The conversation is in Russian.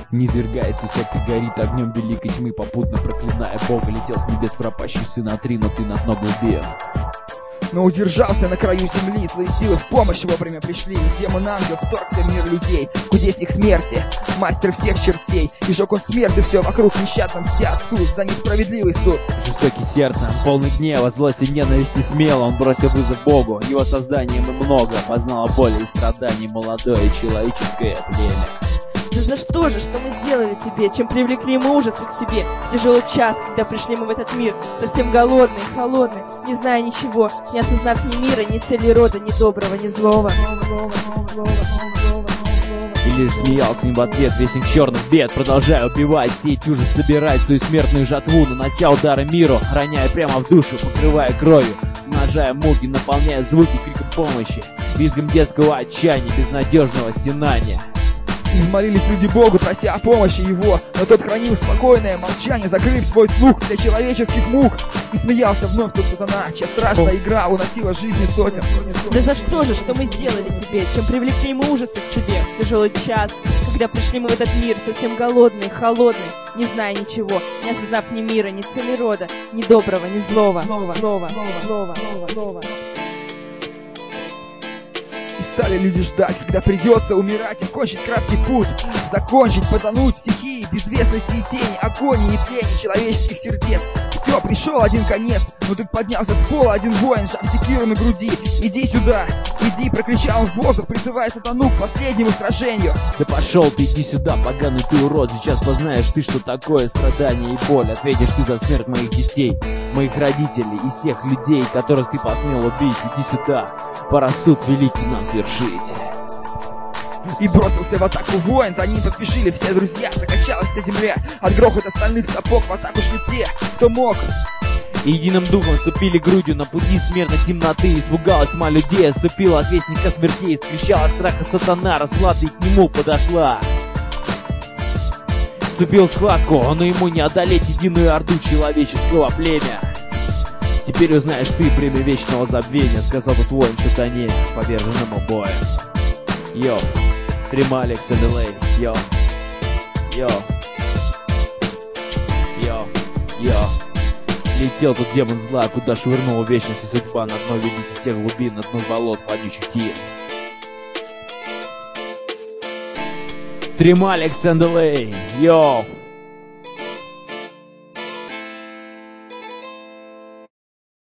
Низвергаясь, усекой горит огнем великой тьмы, попутно проклиная Бога, летел с небес пропащий сын Атри, но ты над ногу убил. Но удержался на краю земли, свои силы в помощь вовремя пришли. И демон-ангел вторгся в мир людей, кудесник смерти, мастер всех чертей. И жег он смерти все вокруг, нещадно мстя отцу за несправедливый суд. Жестокий сердцем, полный гнева, злости, ненависти, смело он бросил вызов Богу. Его созданием и много познало боли и страданий молодое человеческое племя. Да за что же, что мы сделали тебе, чем привлекли мы ужасы к себе? Тяжелый час, когда пришли мы в этот мир, совсем голодные, холодные, не зная ничего, не осознав ни мира, ни цели рода, ни доброго, ни злого. И лишь смеялся им в ответ вестник черных бед, продолжая убивать, сеять ужас, собирать свою смертную жатву, нанося удары миру, роняя прямо в душу, покрывая кровью, умножая муки, наполняя звуки криком помощи, визгом детского отчаяния, безнадежного стенания. И взмолились люди Богу, прося о помощи его, но тот хранил спокойное молчание, закрыв свой слух для человеческих мук. И смеялся вновь тот сатана, чья страшная игра уносила жизни сотен. Да за что же, что мы сделали тебе, чем привлекли мы ужасы к себе? В тяжелый час, когда пришли мы в этот мир, совсем голодные, холодные, не зная ничего, не осознав ни мира, ни цели рода, ни доброго, ни злого. И стали люди ждать, когда придется умирать и кончить краткий путь. Закончить, потонуть в стихии безвестности и тени, агонии и тлени человеческих сердец. Все, пришел один конец, но тут поднялся с пола один воин, сжав секиру на груди. «Иди сюда, иди!» — прокричал он в воздух, призывая сатану к последнему сражению. Да пошел ты, иди сюда, поганый ты урод, сейчас познаешь ты, что такое страдание и боль. Ответишь ты за смерть моих детей, моих родителей и всех людей, которых ты посмел убить. Иди сюда, пора суд великий нам свершить. И бросился в атаку воин, за ним поспешили все друзья. Закачалась вся земля, от грохота стальных сапог в атаку шли те, кто мог. И единым духом ступили грудью на пути смертной темноты. Испугалась тьма людей, отступила от вестника смертей. Скричала от страха сатана, расплата и к нему подошла. Вступил в схватку, но ему не одолеть единую орду человеческого племя. Теперь узнаешь ты бремя вечного забвения, сказал тот воин сатане, поверженному боем. Йо, Трималик Сэнделей, йо, йо, йо, йо. Летел тот демон зла, куда швырнула вечность и судьба, на дно видите тех глубин, на дно болот падающих тир. Трималик Сэнделей, йо.